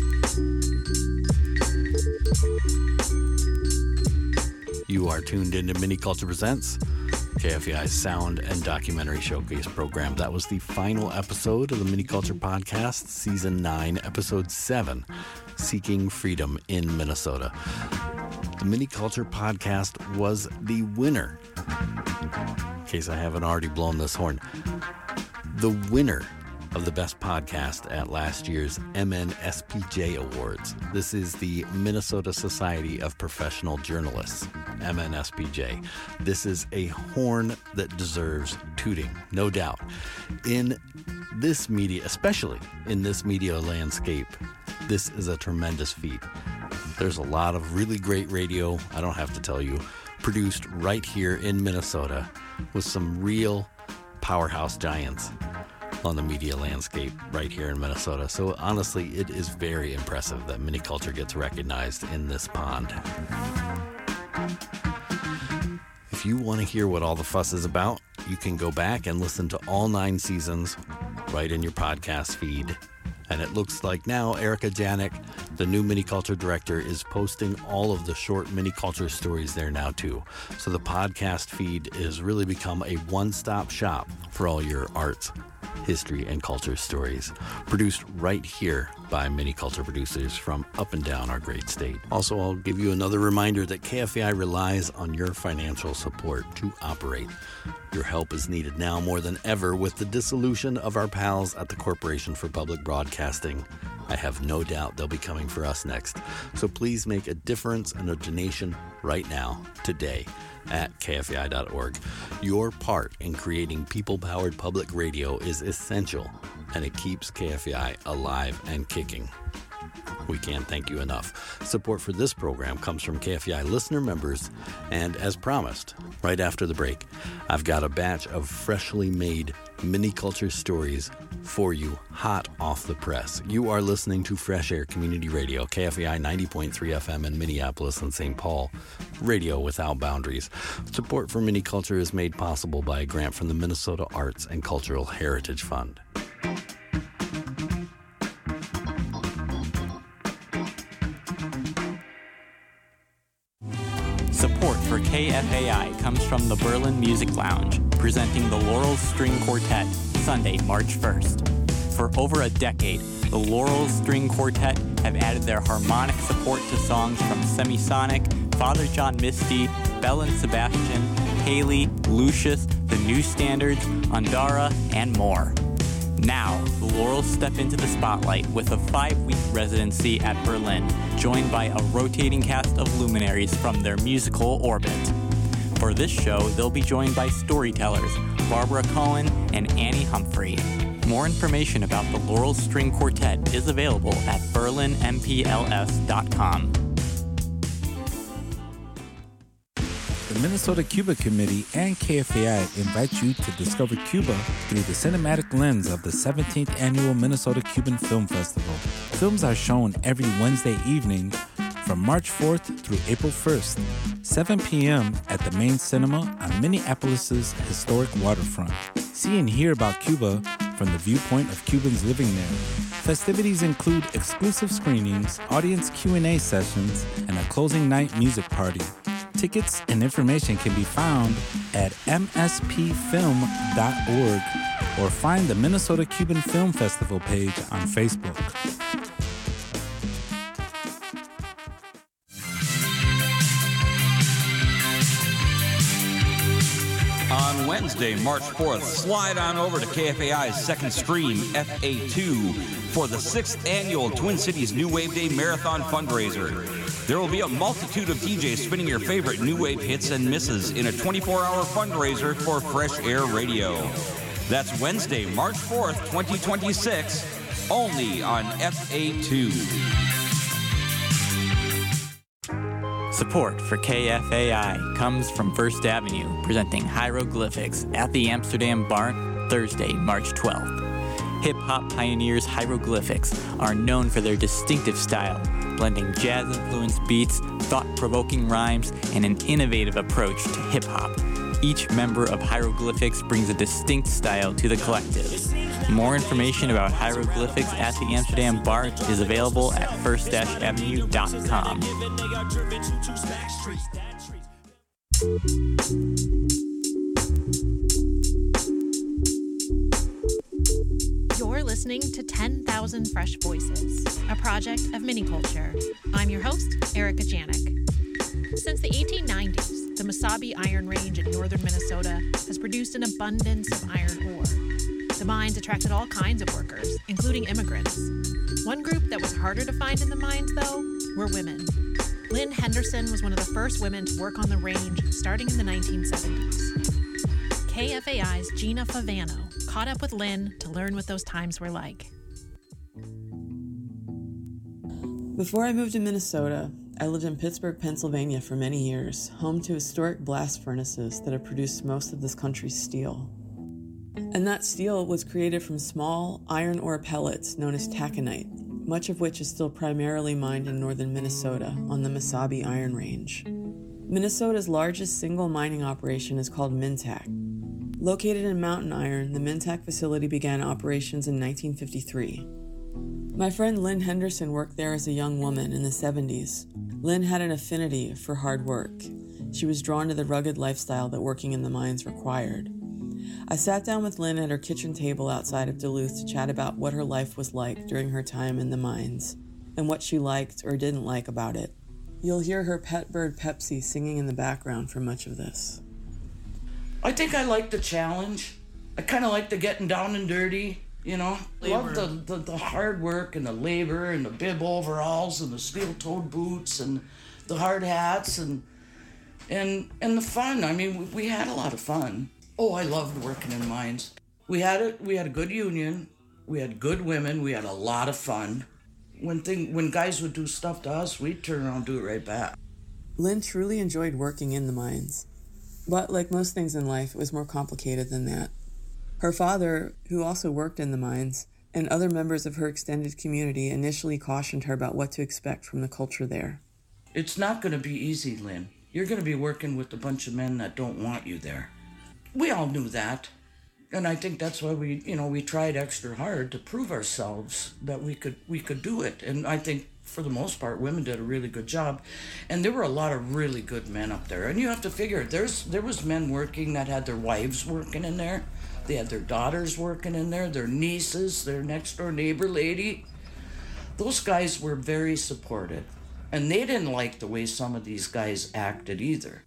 You are tuned into Miniculture Presents, K F A I's Sound and Documentary Showcase program. That was the final episode of the Miniculture Podcast, Season nine, Episode seven, Seeking Freedom in Minnesota. the Mini Culture Podcast was the winner. In case I haven't already blown this horn, the winner of the best podcast at last year's M N S P J Awards. This is the Minnesota Society of Professional Journalists, M N S P J. This is a horn that deserves tooting, no doubt. In this media, especially in this media landscape, this is a tremendous feat. There's a lot of really great radio, I don't have to tell you, produced right here in Minnesota with some real powerhouse giants on the media landscape right here in Minnesota. So honestly, it is very impressive that Mini Culture gets recognized in this pond. If you want to hear what all the fuss is about, you can go back and listen to all nine seasons right in your podcast feed. And it looks like now Erica Janik, the new Mini Culture director, is posting all of the short Mini Culture stories there now too. So the podcast feed has really become a one-stop shop for all your arts, history, and culture stories, produced right here by Mini Culture producers from up and down our great state. Also, I'll give you another reminder that K F A I relies on your financial support to operate. Your help is needed now more than ever with the dissolution of our pals at the Corporation for Public Broadcasting. I have no doubt they'll be coming for us next. So please make a difference and a donation right now, today, at K F A I dot org. Your part in creating people-powered public radio is essential, and it keeps K F A I alive and kicking. We can't thank you enough. Support for this program comes from K F A I listener members, and as promised, right after the break, I've got a batch of freshly made Mini Culture stories for you, hot off the press. You are listening to Fresh Air Community Radio, K F A I ninety point three F M in Minneapolis and Saint Paul, radio without boundaries. Support for Mini Culture is made possible by a grant from the Minnesota Arts and Cultural Heritage Fund.
Support for K F A I comes from the Berlin Music Lounge, presenting the Laurels String Quartet, Sunday, March first. For over a decade, the Laurels String Quartet have added their harmonic support to songs from Semisonic, Father John Misty, Bell and Sebastian, Haley, Lucius, The New Standards, Andara, and more. Now, the Laurels step into the spotlight with a five-week residency at Berlin, joined by a rotating cast of luminaries from their musical orbit. For this show, they'll be joined by storytellers Barbara Cohen and Annie Humphrey. More information about the Laurels String Quartet is available at berlin m p l s dot com.
The Minnesota Cuba Committee and K F A I invite you to discover Cuba through the cinematic lens of the seventeenth Annual Minnesota Cuban Film Festival. Films are shown every Wednesday evening from March fourth through April first, seven p.m. at the Main Cinema on Minneapolis's historic waterfront. See and hear about Cuba from the viewpoint of Cubans living there. Festivities include exclusive screenings, audience Q and A sessions, and a closing night music party. Tickets and information can be found at m s p film dot org or find the Minnesota Cuban Film Festival page on Facebook.
On Wednesday, March fourth, slide on over to K F A I's second stream, F A two, for the sixth annual Twin Cities New Wave Day Marathon fundraiser. There will be a multitude of D Js spinning your favorite new wave hits and misses in a twenty-four hour fundraiser for Fresh Air Radio. That's Wednesday, March fourth, twenty twenty-six, only on F A two.
Support for K F A I comes from First Avenue, presenting Hieroglyphics at the Amsterdam Barn, Thursday, March twelfth. Hip-hop pioneers Hieroglyphics are known for their distinctive style, blending jazz-influenced beats, thought-provoking rhymes, and an innovative approach to hip-hop. Each member of Hieroglyphics brings a distinct style to the collective. More information about Hieroglyphics at the Amsterdam Bar is available at first avenue dot com.
You're listening to ten thousand Fresh Voices, a project of Mini Culture. I'm your host, Erica Janik. Since the eighteen nineties, the Mesabi Iron Range in northern Minnesota has produced an abundance of iron ore. The mines attracted all kinds of workers, including immigrants. One group that was harder to find in the mines, though, were women. Lynn Henderson was one of the first women to work on the range starting in the nineteen seventies. K F A I's Gina Favano caught up with Lynn to learn what those times were like.
Before I moved to Minnesota, I lived in Pittsburgh, Pennsylvania for many years, home to historic blast furnaces that have produced most of this country's steel. And that steel was created from small iron ore pellets known as taconite, much of which is still primarily mined in northern Minnesota on the Mesabi Iron Range. Minnesota's largest single mining operation is called Minntac. Located in Mountain Iron, the Minntac facility began operations in nineteen fifty-three. My friend Lynn Henderson worked there as a young woman in the seventies. Lynn had an affinity for hard work. She was drawn to the rugged lifestyle that working in the mines required. I sat down with Lynn at her kitchen table outside of Duluth to chat about what her life was like during her time in the mines, and what she liked or didn't like about it. You'll hear her pet bird Pepsi singing in the background for much of this.
I think I like the challenge. I kind of like the getting down and dirty, you know. Love the, the, the hard work and the labor and the bib overalls and the steel-toed boots and the hard hats and and and the fun. I mean, we, we had a lot of fun. Oh, I loved working in mines. We had a we had a good union. We had good women. We had a lot of fun. When thing when guys would do stuff to us, we'd turn around and do it right back.
Lynn truly enjoyed working in the mines. But like most things in life, it was more complicated than that. Her father, who also worked in the mines, and other members of her extended community initially cautioned her about what to expect from the culture there.
It's not going to be easy, Lynn. You're going to be working with a bunch of men that don't want you there. We all knew that. And I think that's why we, you know, we tried extra hard to prove ourselves that we could we could do it. And I think for the most part, women did a really good job. And there were a lot of really good men up there. And you have to figure, there's there was men working that had their wives working in there. They had their daughters working in there, their nieces, their next door neighbor lady. Those guys were very supportive. And they didn't like the way some of these guys acted either.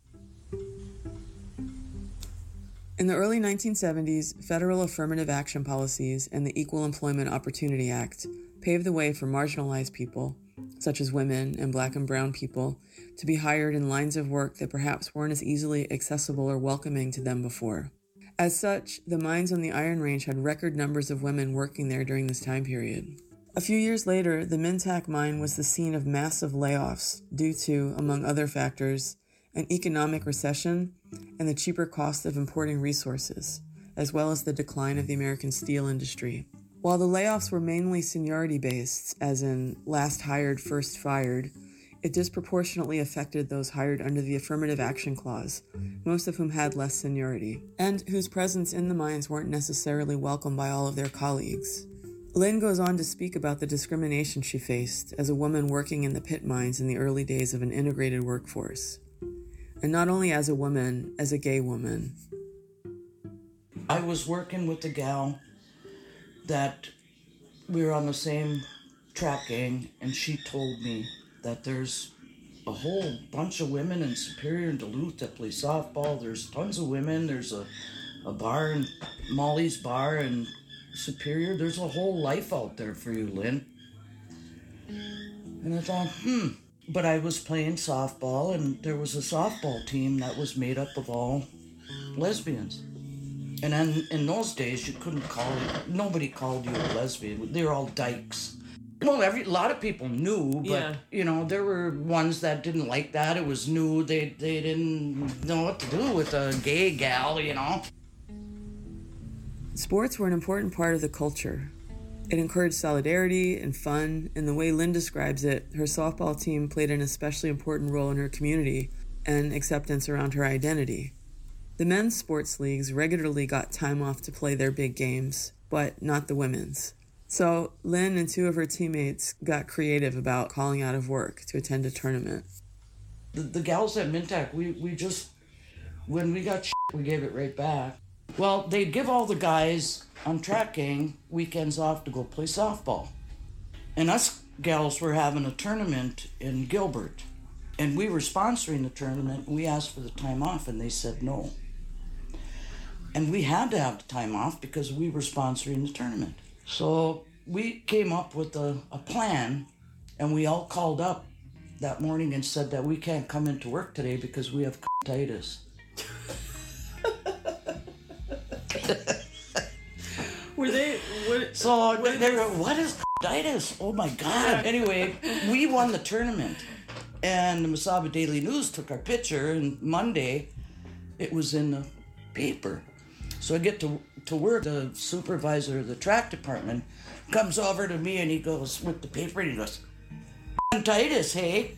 In the early nineteen seventies, federal affirmative action policies and the Equal Employment Opportunity Act paved the way for marginalized people, such as women and black and brown people, to be hired in lines of work that perhaps weren't as easily accessible or welcoming to them before. As such, the mines on the Iron Range had record numbers of women working there during this time period. A few years later, the Minntac mine was the scene of massive layoffs due to, among other factors, an economic recession and the cheaper cost of importing resources, as well as the decline of the American steel industry. While the layoffs were mainly seniority-based, as in last hired, first fired, it disproportionately affected those hired under the Affirmative Action Clause, most of whom had less seniority, and whose presence in the mines weren't necessarily welcomed by all of their colleagues. Lynn goes on to speak about the discrimination she faced as a woman working in the pit mines in the early days of an integrated workforce. And not only as a woman, as a gay woman.
I was working with a gal that we were on the same track gang, and she told me that there's a whole bunch of women in Superior and Duluth that play softball. There's tons of women. There's a, a bar in Molly's Bar in Superior. There's a whole life out there for you, Lynn. And I thought, hmm. But I was playing softball, and there was a softball team that was made up of all lesbians. And then in those days, you couldn't call, nobody called you a lesbian. They were all dykes. Well, every a lot of people knew, but, yeah. you know, there were ones that didn't like that. It was new. They, they didn't know what to do with a gay gal, you know.
Sports were an important part of the culture. It encouraged solidarity and fun, and the way Lynn describes it, her softball team played an especially important role in her community and acceptance around her identity. The men's sports leagues regularly got time off to play their big games, but not the women's. So Lynn and two of her teammates got creative about calling out of work to attend a tournament.
The, the gals at Minntac, we, we just, when we got shit, we gave it right back. Well, they'd give all the guys on track gang weekends off to go play softball. And us gals were having a tournament in Gilbert. And we were sponsoring the tournament, and we asked for the time off, and they said no. And we had to have the time off because we were sponsoring the tournament. So we came up with a, a plan, and we all called up that morning and said that we can't come into work today because we have c***itis.
Were they? What,
so what, they were, what is c***itis? Oh my God. Anyway, we won the tournament. And the Mesaba Daily News took our picture, and Monday it was in the paper. So I get to to work. The supervisor of the track department comes over to me and he goes with the paper and he goes, "Titus, hey."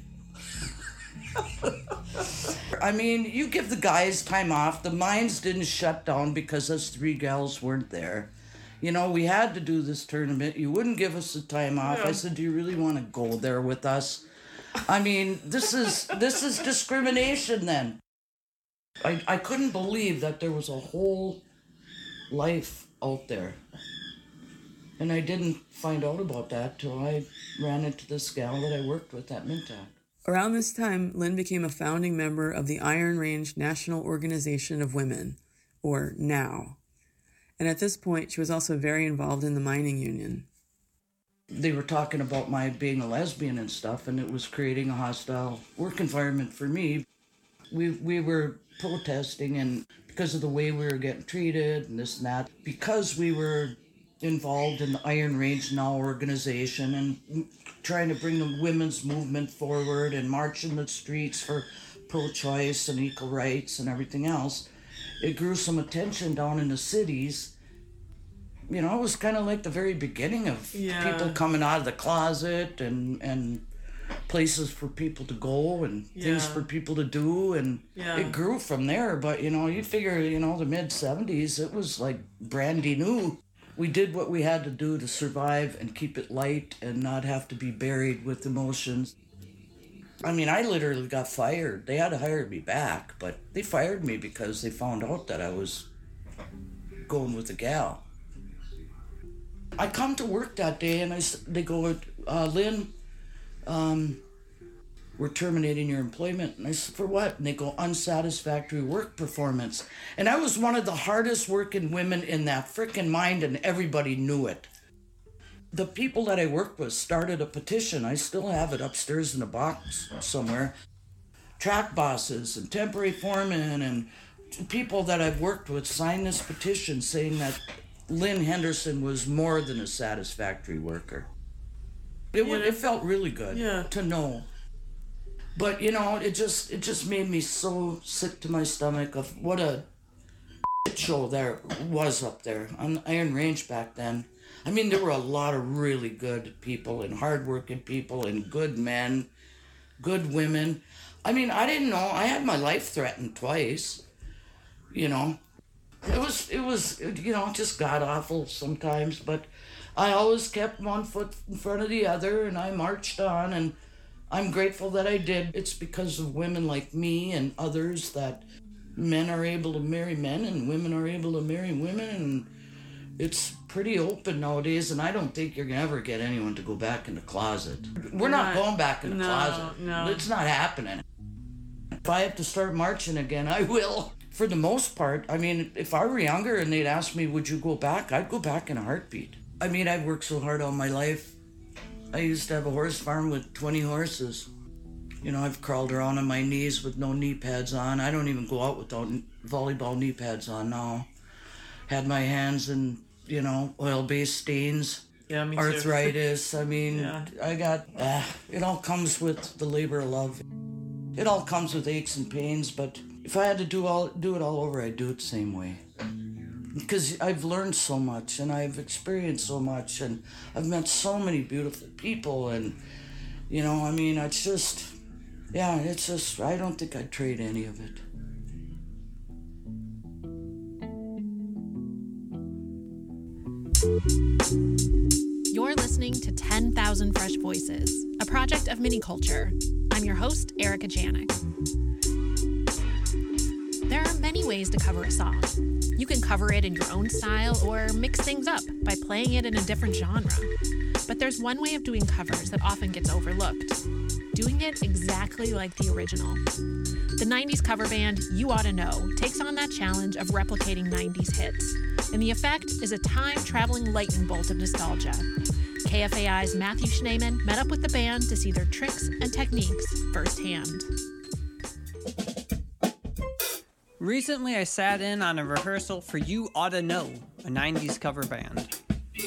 I mean, you give the guys time off. The mines didn't shut down because us three gals weren't there. You know, we had to do this tournament. You wouldn't give us the time off. Yeah. I said, "Do you really want to go there with us?" I mean, this is this is discrimination then. I, I couldn't believe that there was a whole life out there. And I didn't find out about that till I ran into this gal that I worked with at Mintac.
Around this time, Lynn became a founding member of the Iron Range National Organization of Women, or NOW. And at this point, she was also very involved in the mining union.
They were talking about my being a lesbian and stuff, and it was creating a hostile work environment for me. We we were protesting, and because of the way we were getting treated and this and that, because we were involved in the Iron Range Now organization and trying to bring the women's movement forward and march in the streets for pro-choice and equal rights and everything else, it grew some attention down in the cities. You know, it was kind of like the very beginning of yeah. people coming out of the closet and, and places for people to go and yeah. things for people to do. And yeah. it grew from there. But, you know, you figure, you know, the mid seventies, it was like brandy new. We did what we had to do to survive and keep it light and not have to be buried with emotions. I mean, I literally got fired. They had to hire me back, but they fired me because they found out that I was going with a gal. I come to work that day and I, they go, uh, "Lynn, um, we're terminating your employment." And I said, "For what?" And they go, "Unsatisfactory work performance." And I was one of the hardest working women in that frickin' mine, and everybody knew it. The people that I worked with started a petition. I still have it upstairs in a box somewhere. Track bosses and temporary foremen and people that I've worked with signed this petition saying that Lynn Henderson was more than a satisfactory worker. It, yeah. it felt really good yeah. to know. But, you know, it just it just made me so sick to my stomach of what a shit show there was up there on the Iron Range back then. I mean, there were a lot of really good people and hardworking people and good men, good women. I mean, I didn't know. I had my life threatened twice, you know. It was, it was, you know, just god-awful sometimes, but I always kept one foot in front of the other, and I marched on, and I'm grateful that I did. It's because of women like me and others that men are able to marry men, and women are able to marry women, and it's pretty open nowadays, and I don't think you're going to ever get anyone to go back in the closet. We're not, not going back in the no, closet. No. It's not happening. If I have to start marching again, I will. For the most part, I mean, if I were younger and they'd ask me, would you go back? I'd go back in a heartbeat. I mean, I've worked so hard all my life. I used to have a horse farm with twenty horses. You know, I've crawled around on my knees with no knee pads on. I don't even go out without volleyball knee pads on now. Had my hands in, you know, oil-based stains.
Yeah, me
arthritis.
Too.
I mean,
yeah.
I got, uh, it all comes with the labor of love. It all comes with aches and pains, but if I had to do all do it all over, I'd do it the same way. Because I've learned so much, and I've experienced so much, and I've met so many beautiful people, and, you know, I mean, it's just, yeah, it's just, I don't think I'd trade any of it.
You're listening to ten thousand Fresh Voices, a project of Mini Culture. I'm your host, Erica Janik. There are many ways to cover a song. You can cover it in your own style or mix things up by playing it in a different genre. But there's one way of doing covers that often gets overlooked: doing it exactly like the original. The nineties cover band You Oughta Know takes on that challenge of replicating nineties hits, and the effect is a time-traveling lightning bolt of nostalgia. K F A I's Matthew Schneeman met up with the band to see their tricks and techniques firsthand.
Recently, I sat in on a rehearsal for You Oughta Know, a nineties cover band.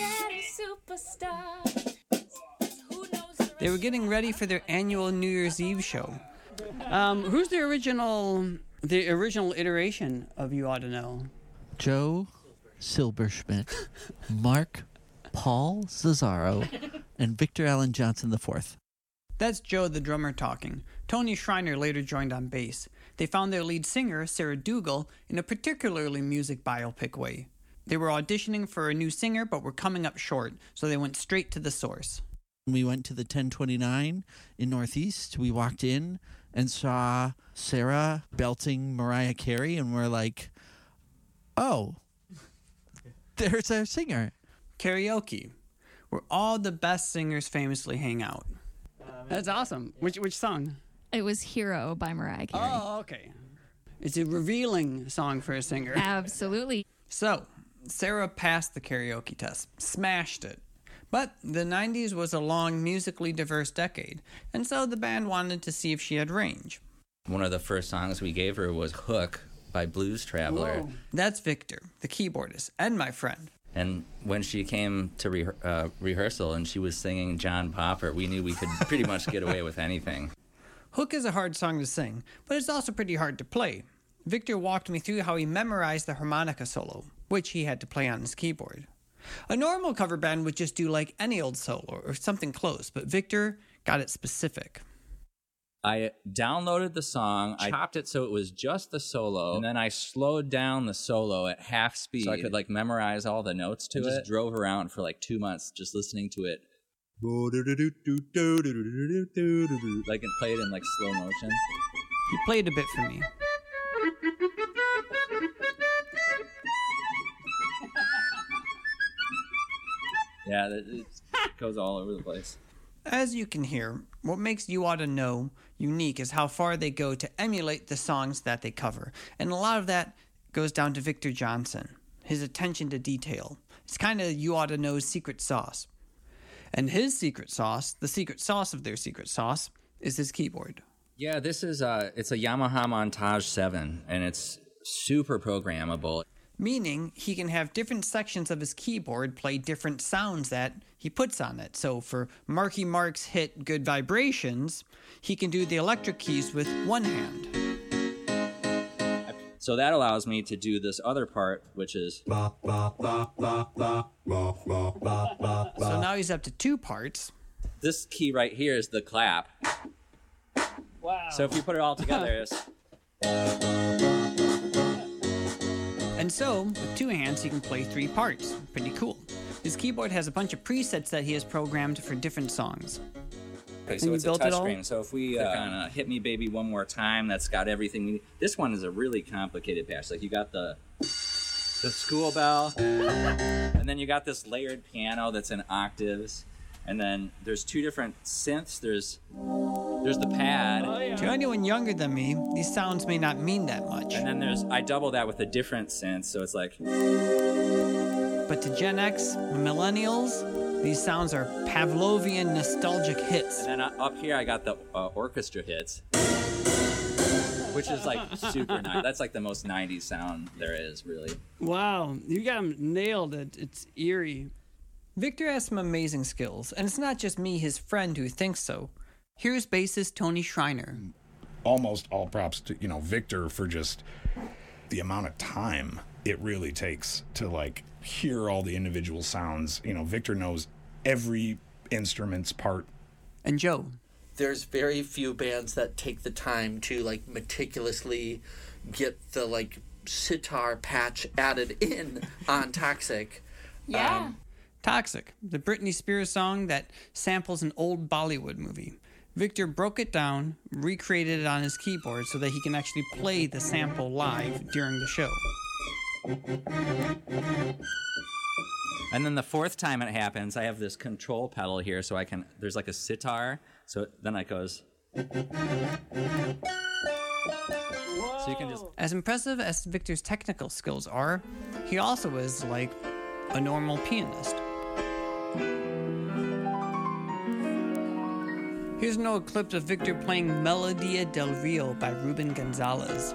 They were getting ready for their annual New Year's Eve show. Um, who's the original, the original iteration of You Oughta Know?
Joe Silberschmidt, Mark Paul Cesaro, and Victor Allen Johnson the fourth.
That's Joe the drummer talking. Tony Schreiner later joined on bass. They found their lead singer, Sarah Dougal, in a particularly music biopic way. They were auditioning for a new singer, but were coming up short, so they went straight to the source.
We went to the ten twenty-nine in Northeast. We walked in and saw Sarah belting Mariah Carey, and we're like, oh, there's our singer.
Karaoke, where all the best singers famously hang out.
That's awesome. Which which song?
It was Hero by Mariah Carey.
Oh, okay. It's a revealing song for a singer.
Absolutely.
So, Sarah passed the karaoke test, smashed it. But the nineties was a long, musically diverse decade, and so the band wanted to see if she had range.
One of the first songs we gave her was Hook by Blues Traveler.
Whoa. That's Victor, the keyboardist, and my friend.
And when she came to re- uh, rehearsal and she was singing John Popper, we knew we could pretty much get away with anything.
Hook is a hard song to sing, but it's also pretty hard to play. Victor walked me through how he memorized the harmonica solo, which he had to play on his keyboard. A normal cover band would just do like any old solo or something close, but Victor got it specific.
I downloaded the song, I chopped it so it was just the solo, and then I slowed down the solo at half speed so I could like memorize all the notes to it. Just drove around for like two months just listening to it. Like and play it in like slow motion.
He played a bit for me.
Yeah, it goes all over the place.
As you can hear, what makes You Oughta Know unique is how far they go to emulate the songs that they cover. And a lot of that goes down to Victor Johnson, his attention to detail. It's kind of You Oughta Know's secret sauce. And his secret sauce, the secret sauce of their secret sauce, is his keyboard.
Yeah, this is uh, it's a Yamaha Montage seven, and it's super programmable.
Meaning he can have different sections of his keyboard play different sounds that he puts on it. So for Marky Mark's hit Good Vibrations, he can do the electric keys with one hand.
So that allows me to do this other part, which is...
So now he's up to two parts.
This key right here is the clap.
Wow.
So if you put it all together, it's...
And so, with two hands, he can play three parts. Pretty cool. His keyboard has a bunch of presets that he has programmed for different songs.
Okay, so it's a touchscreen. So if we uh, kind of Hit Me Baby One More Time, that's got everything we need. This one is a really complicated patch. Like you got the the school bell, and then you got this layered piano that's in octaves, and then there's two different synths. There's there's the pad.
Oh, yeah. To anyone younger than me, these sounds may not mean that much.
And then there's I double that with a different synth, so it's like.
But to Gen X, millennials, these sounds are Pavlovian nostalgic hits.
And then uh, up here I got the uh, orchestra hits, which is like super nice. That's like the most nineties sound there is, really.
Wow, you got him nailed. It. It's eerie.
Victor has some amazing skills, and it's not just me, his friend, who thinks so. Here's bassist Tony Schreiner.
Almost all props to, you know, Victor for just the amount of time it really takes to, like, hear all the individual sounds. You know, Victor knows every instrument's part.
And Joe.
There's very few bands that take the time to, like, meticulously get the, like, sitar patch added in on Toxic.
Yeah.
Um, Toxic, the Britney Spears song that samples an old Bollywood movie. Victor broke it down, recreated it on his keyboard so that he can actually play the sample live during the show.
And then the fourth time it happens, I have this control pedal here, so I can, there's like a sitar, so then it goes. So you can just...
As impressive as Victor's technical skills are, he also is like a normal pianist. Here's an old clip of Victor playing Melodia del Rio by Ruben Gonzalez.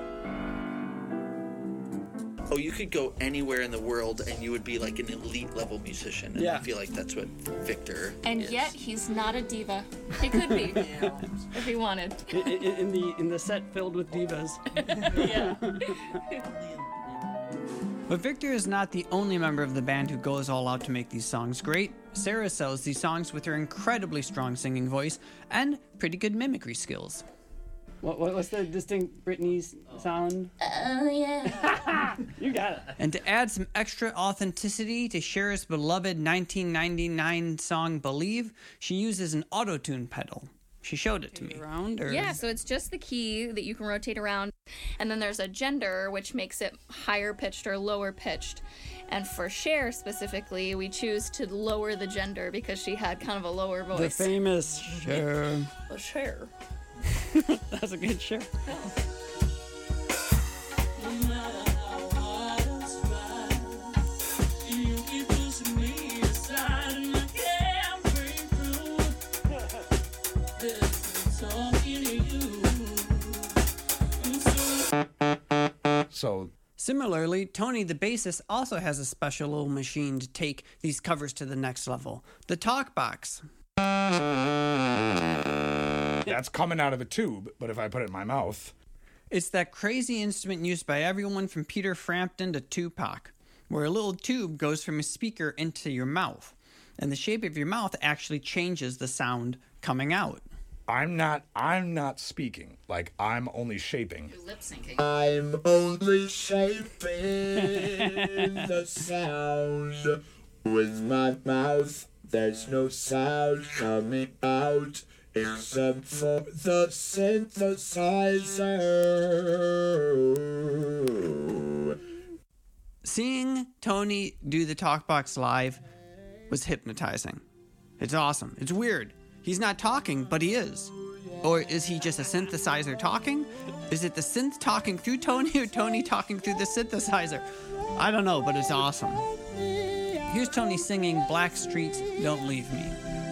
Oh, you could go anywhere in the world and you would be like an elite level musician. And
Yeah.
I feel like that's what Victor
And
is.
yet he's not a diva. He could be if he wanted.
In, in, in the in the set filled with divas.
Yeah.
But Victor is not the only member of the band who goes all out to make these songs great. Sarah sells these songs with her incredibly strong singing voice and pretty good mimicry skills.
What, what what's the distinct Britney sound?
Oh, yeah.
You got it.
And to add some extra authenticity to Cher's beloved nineteen ninety-nine song Believe, she uses an auto-tune pedal. She showed it to me.
Around or?
Yeah, so it's just the key that you can rotate around. And then there's a gender, which makes it higher pitched or lower pitched. And for Cher specifically, we choose to lower the gender because she had kind of a lower voice.
The famous Cher.
Well, Cher.
That's a good Cher.
So
Similarly, Tony the bassist also has a special little machine to take these covers to the next level. The Talkbox.
that's coming out of a tube, but if I put it in my mouth...
It's that crazy instrument used by everyone from Peter Frampton to Tupac, where a little tube goes from a speaker into your mouth, and the shape of your mouth actually changes the sound coming out.
I'm not I'm not speaking. Like, I'm only shaping.
You're lip syncing.
I'm only shaping the sound with my mouth. There's no sound coming out except for the synthesizer.
Seeing Tony do the Talkbox live was hypnotizing. It's awesome. It's weird. He's not talking, but he is. Or is he just a synthesizer talking? Is it the synth talking through Tony or Tony talking through the synthesizer? I don't know, but it's awesome. Here's Tony singing Black Streets Don't Leave Me.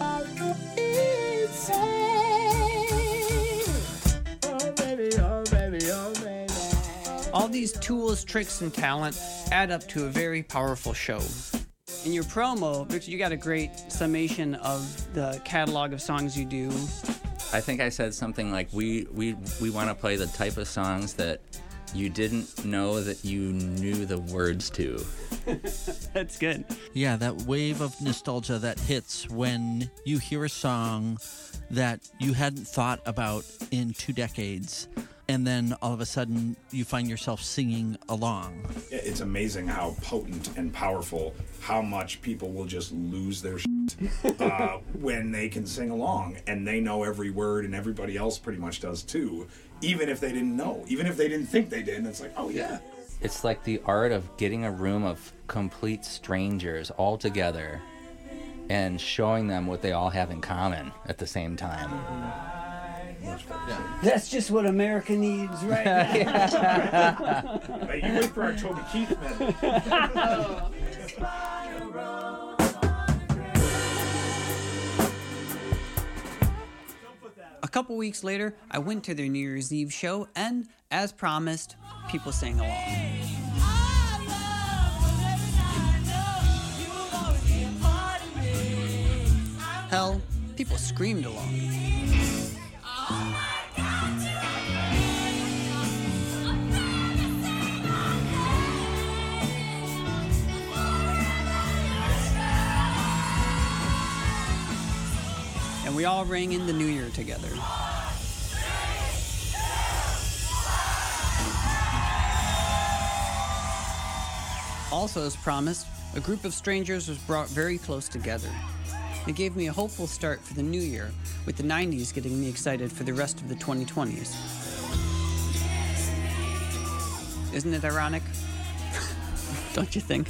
All these tools, tricks, and talent add up to a very powerful show.
In your promo, Victor, you got a great summation of the catalog of songs you do.
I think I said something like, we we we want to play the type of songs that you didn't know that you knew the words to.
That's good.
Yeah, that wave of nostalgia that hits when you hear a song that you hadn't thought about in two decades, and then all of a sudden you find yourself singing along.
It's amazing how potent and powerful, how much people will just lose their shit uh, when they can sing along and they know every word, and everybody else pretty much does too, even if they didn't know, even if they didn't think they did. It's like, oh yeah.
It's like the art of getting a room of complete strangers all together and showing them what they all have in common at the same time.
That's just what America needs right now.
Hey, you wait for our Toby Keith, man.
A couple weeks later, I went to their New Year's Eve show, and as promised, people sang along. Hell, people screamed along. And we all rang in the new year together. Also, as promised, a group of strangers was brought very close together.
It gave me a hopeful start for the new year, with the nineties getting me excited for the rest of the twenty twenties. Isn't it ironic? Don't you think?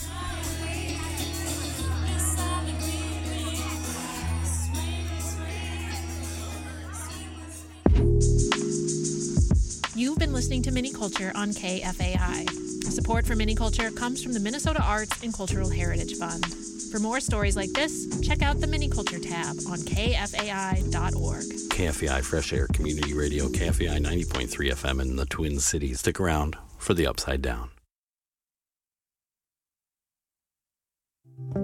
You've been listening to Mini Culture on K F A I. Support for Mini Culture comes from the Minnesota Arts and Cultural Heritage Fund. For more stories like this, check out the Mini Culture tab on K F A I dot org.
K F A I Fresh Air Community Radio, K F A I ninety point three F M in the Twin Cities. Stick around for the Upside Down.